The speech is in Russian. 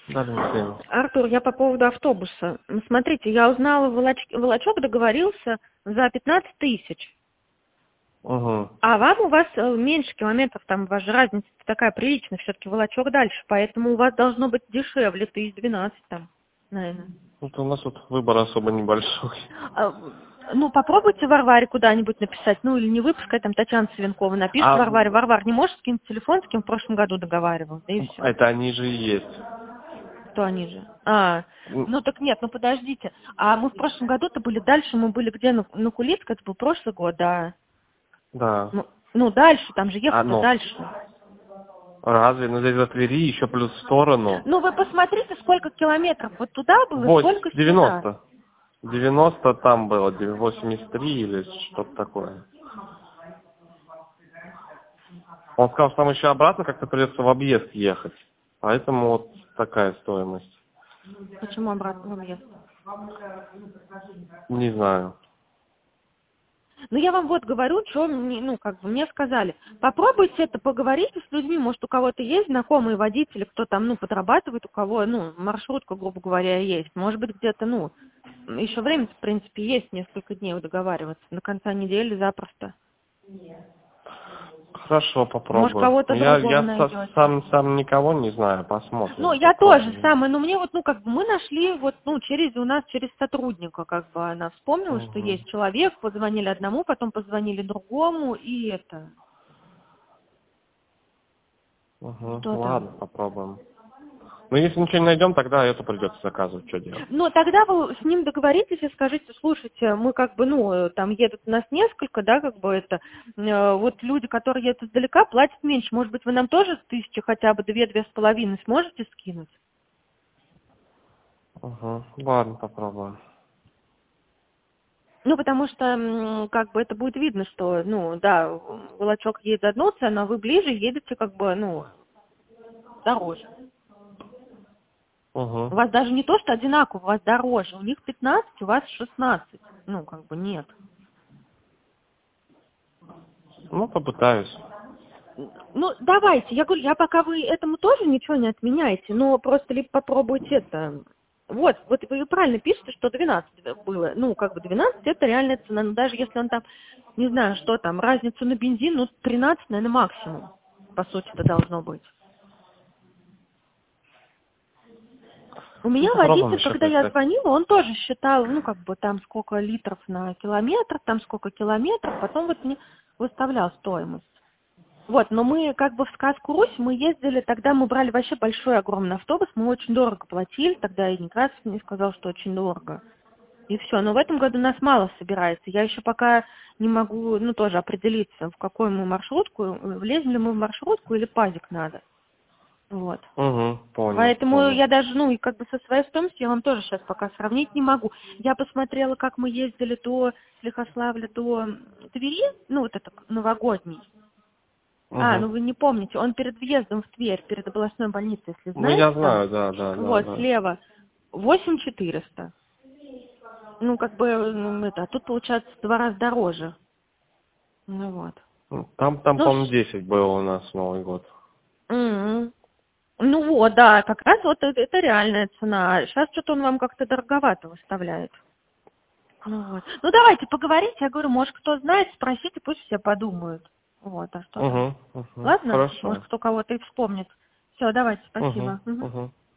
Да, Валентина. Артур, я по поводу автобуса. Смотрите, я узнала, Волочок договорился за 15 тысяч. Угу. А вам у вас меньше километров, там у вас же разница такая приличная, все-таки Волочок дальше, поэтому у вас должно быть дешевле, 1012 там, наверное. Это у нас тут выбор особо небольшой. Ну, попробуйте Варваре куда-нибудь написать, ну, или не вы, пускай там Татьяна Савенкова напишет Варваре. Варвар, не можешь скинуть телефон, с кем в прошлом году договаривал, да и все. Это они же и есть. Кто они же? Ну так нет, ну подождите. А мы в прошлом году-то были дальше, мы были где? На Кулицкой, это был прошлый год, да. Да. Ну дальше, там же ехать-то дальше. Разве? Ну здесь за Твери, еще плюс в сторону. Ну вы посмотрите, сколько километров вот туда было, сколько 90. сюда. 90 там было, 83 или что-то такое. Он сказал, что там еще обратно как-то придется в объезд ехать. Поэтому вот такая стоимость. Почему обратно в объезд? Не знаю. Ну, я вам вот говорю, что мне сказали. Попробуйте это, поговорите с людьми, может, у кого-то есть знакомые водители, кто там, подрабатывает, у кого, маршрутка, грубо говоря, есть. Может быть, где-то, еще время, в принципе, есть несколько дней договариваться. До конца недели запросто. Хорошо, попробую. Может, кого-то другого найдете. Я сам никого не знаю, посмотрим. Ну, я тоже самое, но мне мы нашли через сотрудника, она вспомнила, что есть человек, позвонили одному, потом позвонили другому, и это. Ладно, попробуем. Ну, если ничего не найдем, тогда это придется заказывать, что делать. Ну, тогда вы с ним договоритесь и скажите, слушайте, мы там едут у нас несколько, да, вот люди, которые едут издалека, платят меньше. Может быть, вы нам тоже 1000 хотя бы 2-2,5 сможете скинуть? Ладно, попробуем. Потому что, это будет видно, что, Волочок едет за одну цену, а вы ближе едете, дороже. У вас даже не то, что одинаково, у вас дороже. У них 15, у вас 16. Нет. Попытаюсь. Давайте. Я говорю, пока вы этому тоже ничего не отменяете, но просто либо попробуйте это. Вот вы правильно пишете, что 12 было. 12 это реальная цена. Но даже если он там, не знаю, что там, разницу на бензин, 13, наверное, максимум. По сути, это должно быть. У меня водитель, когда я звонила, он тоже считал, там сколько литров на километр, там сколько километров, потом мне выставлял стоимость. Но мы в сказку Русь мы ездили, тогда мы брали вообще большой, огромный автобус, мы очень дорого платили, тогда и Некрасов мне сказал, что очень дорого. И все, но в этом году нас мало собирается. Я еще пока не могу, тоже определиться, в какую мы маршрутку, влезем ли мы в маршрутку или пазик надо. Вот. Понял. Поэтому я даже, со своей стоимостью я вам тоже сейчас пока сравнить не могу. Я посмотрела, как мы ездили до Лихославля, до Твери, это новогодний. Вы не помните, он перед въездом в Тверь, перед областной больницей, если знаете. Я знаю, да. Вот, слева 8400. А тут получается в 2 раза дороже. Там по-моему, 10 было у нас Новый год. Да, как раз это реальная цена. Сейчас что-то он вам как-то дороговато выставляет. Давайте поговорите, я говорю, может, кто знает, спросите, пусть все подумают. А что? Ладно? Хорошо. Может, кто кого-то и вспомнит. Все, давайте, спасибо.